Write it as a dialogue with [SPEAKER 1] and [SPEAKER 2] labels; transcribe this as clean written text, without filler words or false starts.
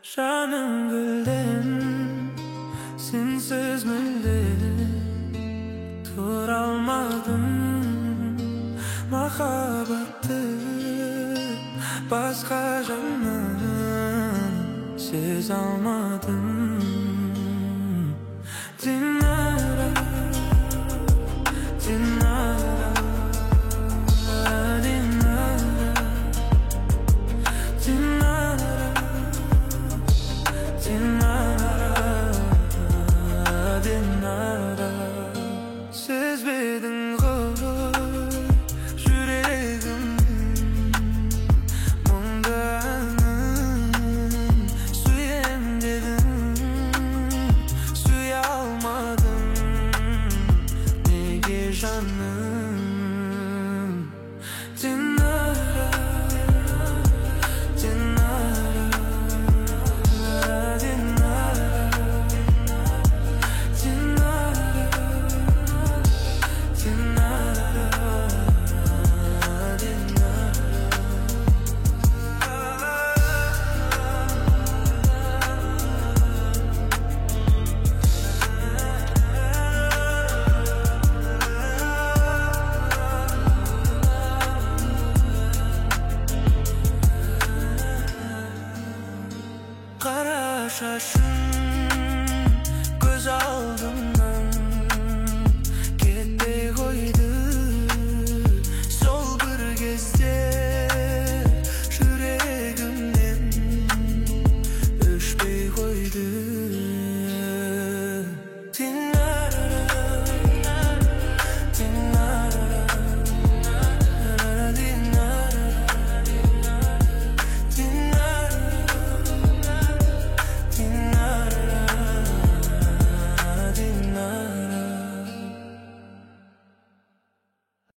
[SPEAKER 1] Жаным гүлден сенсіз мүлде тұра алмадым. Махаббатты басқа жаннан сезе алмадым. Динара, Динара, Динара, Динара, Динара, Динара. Сезбедің ғой жүрегімнің мұңды әнін. Сүйем дедің, сүйе алмадым. Неге жаным? Динара, Динара, қара шашың көз алдымнан кетпей қойды. Сол бір кезде жүрегімнен өшпей қойды.